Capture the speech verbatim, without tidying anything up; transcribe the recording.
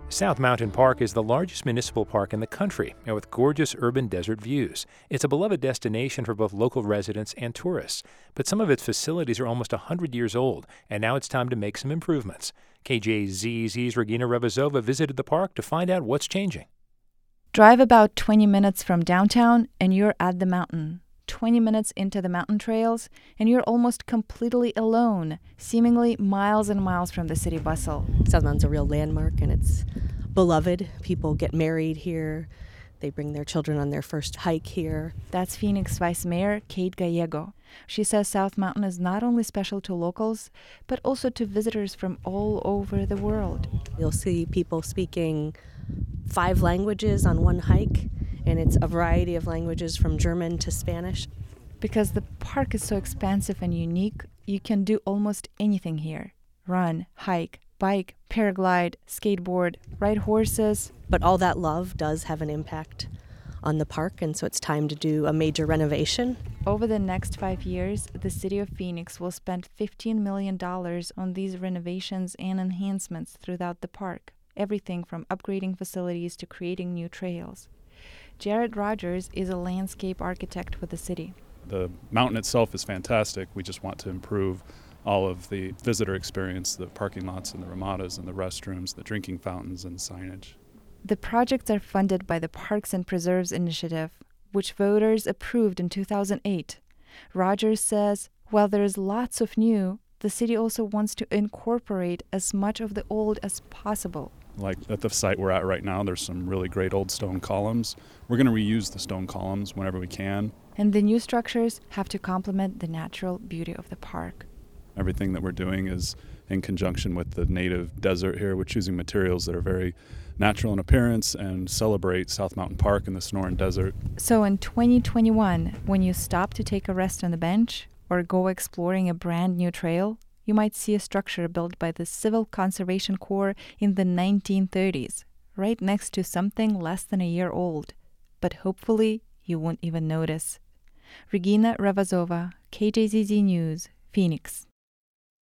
South Mountain Park is the largest municipal park in the country, and with gorgeous urban desert views. It's a beloved destination for both local residents and tourists, but some of its facilities are almost one hundred years old, and now it's time to make some improvements. K J Z Z's Regina Revazova visited the park to find out what's changing. Drive about twenty minutes from downtown, and you're at the mountain. twenty minutes into the mountain trails, and you're almost completely alone, seemingly miles and miles from the city bustle. South Mountain's a real landmark, and it's beloved. People get married here. They bring their children on their first hike here. That's Phoenix Vice Mayor Kate Gallego. She says South Mountain is not only special to locals, but also to visitors from all over the world. You'll see people speaking five languages on one hike, and it's a variety of languages from German to Spanish. Because the park is so expansive and unique, you can do almost anything here. Run, hike, bike, paraglide, skateboard, ride horses. But all that love does have an impact on the park, and so it's time to do a major renovation. Over the next five years, the city of Phoenix will spend fifteen million dollars on these renovations and enhancements throughout the park. Everything from upgrading facilities to creating new trails. Jared Rogers is a landscape architect with the city. The mountain itself is fantastic. We just want to improve all of the visitor experience, the parking lots and the ramadas and the restrooms, the drinking fountains and signage. The projects are funded by the Parks and Preserves Initiative, which voters approved in two thousand eight. Rogers says, while there is lots of new, the city also wants to incorporate as much of the old as possible. Like at the site we're at right now, there's some really great old stone columns. We're going to reuse the stone columns whenever we can. And the new structures have to complement the natural beauty of the park. Everything that we're doing is in conjunction with the native desert here. We're choosing materials that are very natural in appearance and celebrate South Mountain Park and the Sonoran Desert. So in twenty twenty-one, when you stop to take a rest on the bench or go exploring a brand new trail, you might see a structure built by the Civil Conservation Corps in the nineteen thirties, right next to something less than a year old. But hopefully, you won't even notice. Regina Revazova, K J Z Z News, Phoenix.